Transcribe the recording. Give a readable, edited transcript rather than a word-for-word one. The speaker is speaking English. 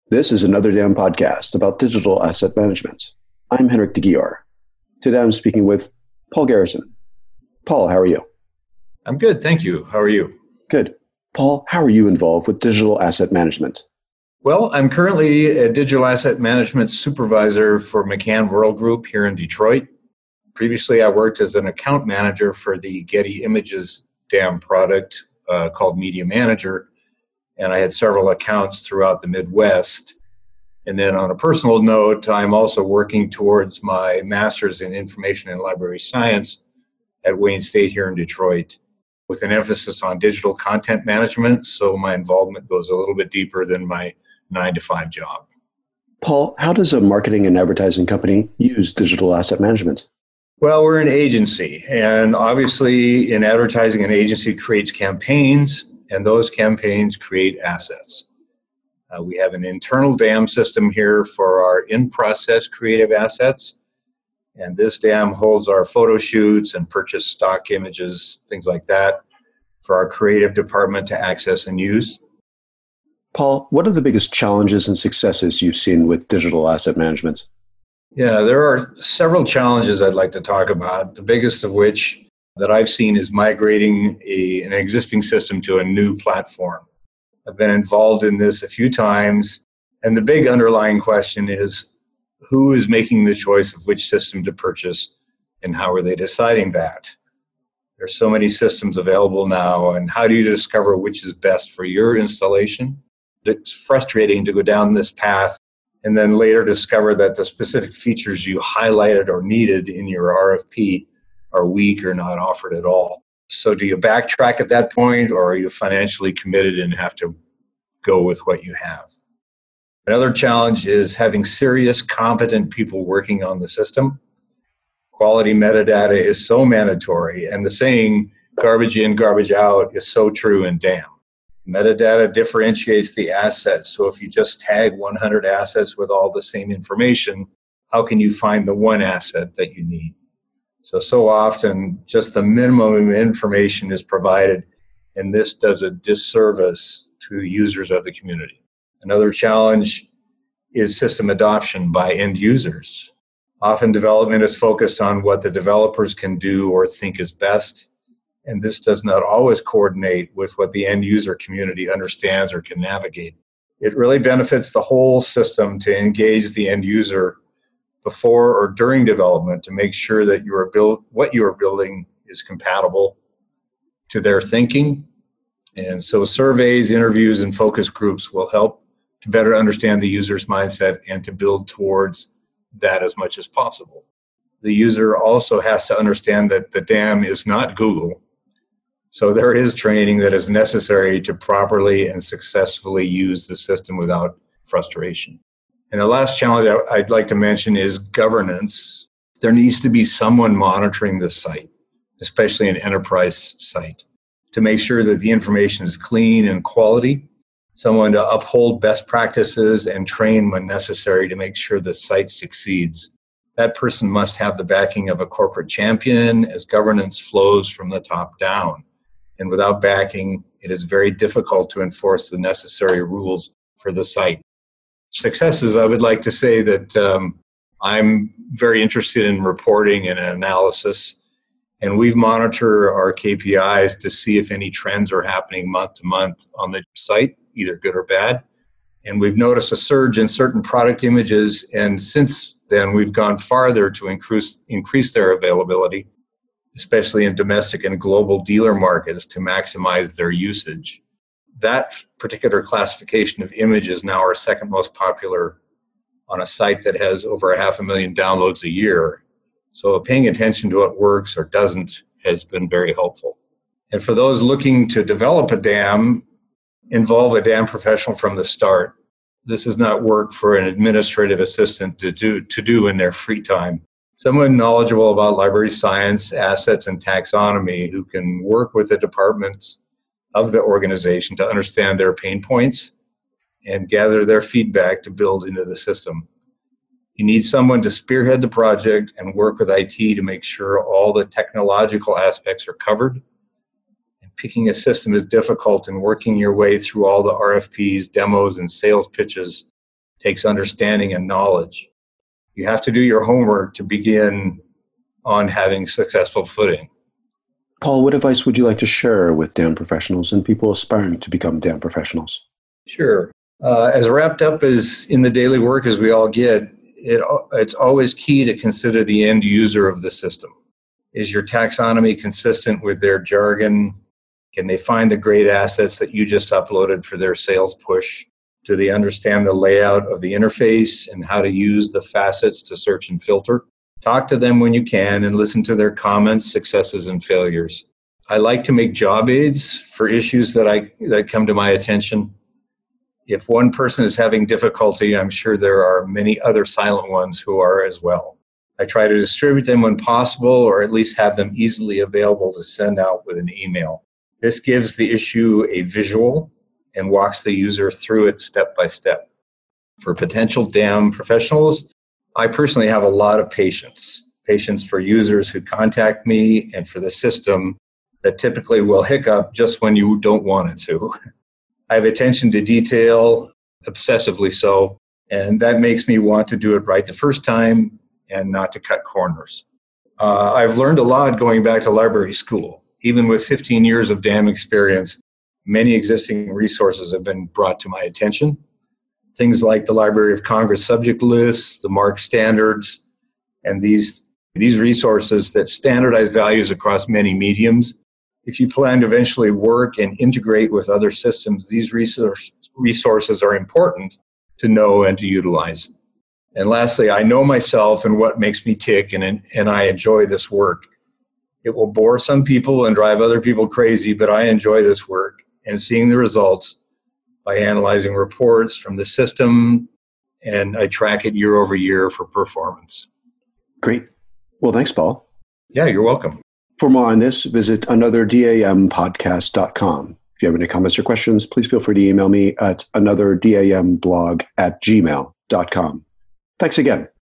This is another Dam podcast about digital asset management. I'm Henrik de Gior. Today I'm speaking with Paul Garrison. Paul, how are you? I'm good, thank you. How are you? Good. Paul, how are you involved with digital asset management? Well, I'm currently a digital asset management supervisor for McCann World Group here in Detroit. Previously, I worked as an account manager for the Getty Images Dam product called Media Manager, and I had several accounts throughout the Midwest. And then on a personal note, I'm also working towards my master's in information and library science at Wayne State here in Detroit, with an emphasis on digital content management. So my involvement goes a little bit deeper than my 9-to-5 job. Paul, how does a marketing and advertising company use digital asset management? Well, we're an agency, and obviously in advertising, an agency creates campaigns, and those campaigns create assets. We have an internal DAM system here for our in-process creative assets, and this DAM holds our photo shoots and purchase stock images, things like that, for our creative department to access and use. Paul, what are the biggest challenges and successes you've seen with digital asset management? Yeah, there are several challenges I'd like to talk about, the biggest of which that I've seen is migrating an existing system to a new platform. I've been involved in this a few times, and the big underlying question is, who is making the choice of which system to purchase, and how are they deciding that? There's so many systems available now, and how do you discover which is best for your installation? It's frustrating to go down this path and then later discover that the specific features you highlighted or needed in your RFP are weak or not offered at all. So do you backtrack at that point, or are you financially committed and have to go with what you have? Another challenge is having serious, competent people working on the system. Quality metadata is so mandatory, and the saying, garbage in, garbage out, is so true in DAM. Metadata differentiates the assets, so if you just tag 100 assets with all the same information, how can you find the one asset that you need? So often, just the minimum information is provided, and this does a disservice to users of the community. Another challenge is system adoption by end users. Often development is focused on what the developers can do or think is best, and this does not always coordinate with what the end user community understands or can navigate. It really benefits the whole system to engage the end user before or during development to make sure that what you are building is compatible to their thinking. And so surveys, interviews, and focus groups will help to better understand the user's mindset and to build towards that as much as possible. The user also has to understand that the DAM is not Google. So there is training that is necessary to properly and successfully use the system without frustration. And the last challenge I'd like to mention is governance. There needs to be someone monitoring this site, especially an enterprise site, to make sure that the information is clean and quality, someone to uphold best practices and train when necessary to make sure the site succeeds. That person must have the backing of a corporate champion as governance flows from the top down. And without backing, it is very difficult to enforce the necessary rules for the site. Successes, I would like to say that I'm very interested in reporting and analysis, and we monitor our KPIs to see if any trends are happening month to month on the site, either good or bad. And we've noticed a surge in certain product images, and since then we've gone farther to increase their availability, especially in domestic and global dealer markets, to maximize their usage. That particular classification of image is now our second most popular on a site that has over 500,000 downloads a year. So paying attention to what works or doesn't has been very helpful. And for those looking to develop a DAM, involve a DAM professional from the start. This is not work for an administrative assistant to do in their free time. Someone knowledgeable about library science, assets, and taxonomy who can work with the departments of the organization to understand their pain points and gather their feedback to build into the system. You need someone to spearhead the project and work with IT to make sure all the technological aspects are covered. And picking a system is difficult, and working your way through all the RFPs, demos, and sales pitches takes understanding and knowledge. You have to do your homework to begin on having successful footing. Paul, what advice would you like to share with DAM professionals and people aspiring to become DAM professionals? Sure. As wrapped up as in the daily work as we all get, it's always key to consider the end user of the system. Is your taxonomy consistent with their jargon? Can they find the great assets that you just uploaded for their sales push? Do they understand the layout of the interface and how to use the facets to search and filter? Talk to them when you can and listen to their comments, successes, and failures. I like to make job aids for issues that come to my attention. If one person is having difficulty, I'm sure there are many other silent ones who are as well. I try to distribute them when possible, or at least have them easily available to send out with an email. This gives the issue a visual and walks the user through it step by step. For potential DAM professionals, I personally have a lot of patience for users who contact me and for the system that typically will hiccup just when you don't want it to. I have attention to detail, obsessively so, and that makes me want to do it right the first time and not to cut corners. I've learned a lot going back to library school. Even with 15 years of DAM experience, many existing resources have been brought to my attention. Things like the Library of Congress subject lists, the MARC standards, and these resources that standardize values across many mediums. If you plan to eventually work and integrate with other systems, these resources are important to know and to utilize. And lastly, I know myself and what makes me tick, and I enjoy this work. It will bore some people and drive other people crazy, but I enjoy this work and seeing the results by analyzing reports from the system, and I track it year over year for performance. Great. Well, thanks, Paul. Yeah, you're welcome. For more on this, visit anotherdam.podcast.com. If you have any comments or questions, please feel free to email me at anotherdamblog@gmail.com. Thanks again.